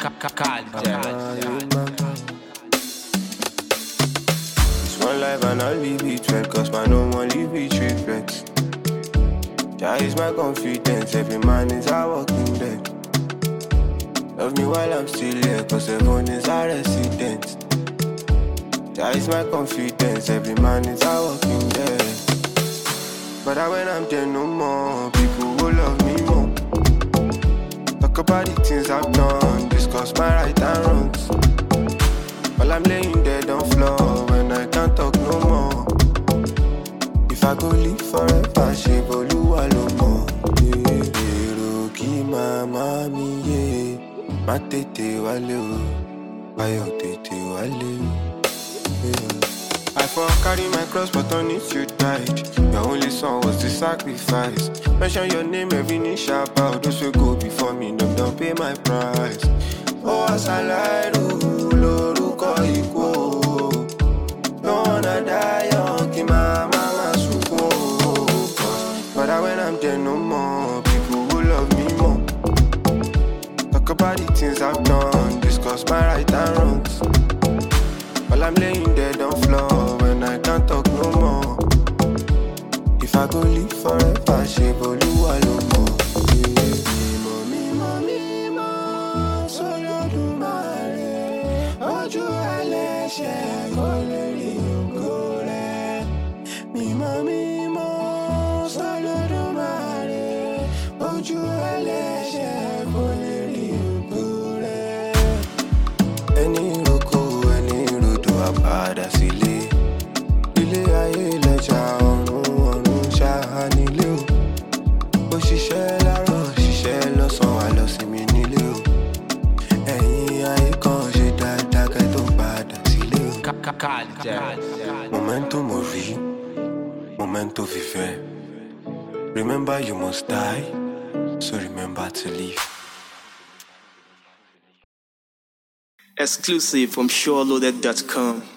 It's one life and I'll leave it well, cause man no one leave it reflex. Jah is my confidence, every man is a walking dead. Love me while I'm still here, cause everyone is a resident. Jah is my confidence, every man is a walking dead. But when I'm there no more, people will love me more. Talk about the things I've done, discuss my right and wrongs. While I'm laying dead on floor, when I can't talk no more. If I go live forever, shave Oluwa lo mo. Eroki mama mi ye, ma tete wale o, ayo tete wale o. I for carry my cross, but on it you died. Your only son was the sacrifice. Mention your name, every knee shall bow. Those who go before me, them don't pay my price. Oh, as I lie, loruko iko. Don't wanna die young, ki my mama suko. But when I'm there no more, people will love me more. Talk about the things I've done, discuss my right and wrongs. While I'm laying dead on floor, when I can't talk no more. If I go live forever, shave Oluwa lo mo. Mimo, solo dumare. Ojú ẹlẹ́ṣẹ̀ kò lè rí ògo rẹ̀. Mimo, solo dumare. Ojú ẹlẹ́ṣẹ̀ kò lè rí ògo rẹ̀. Ẹni roko, ẹni rodo, àpàdà sílé. Ilé ayé lọ́jà ọ̀run ṣáá nílé o. Ó ṣiṣẹ́ láàárọ̀, ṣiṣẹ́ lọ́sàn-án, wá lọ sí mi nílé o. Ẹ̀yin ayé kan ṣe dáadáa kẹ́ tó padà sílé o. Momento mori, momento vive. Remember you must die, so remember to live. Exclusive from SureLoaded.com.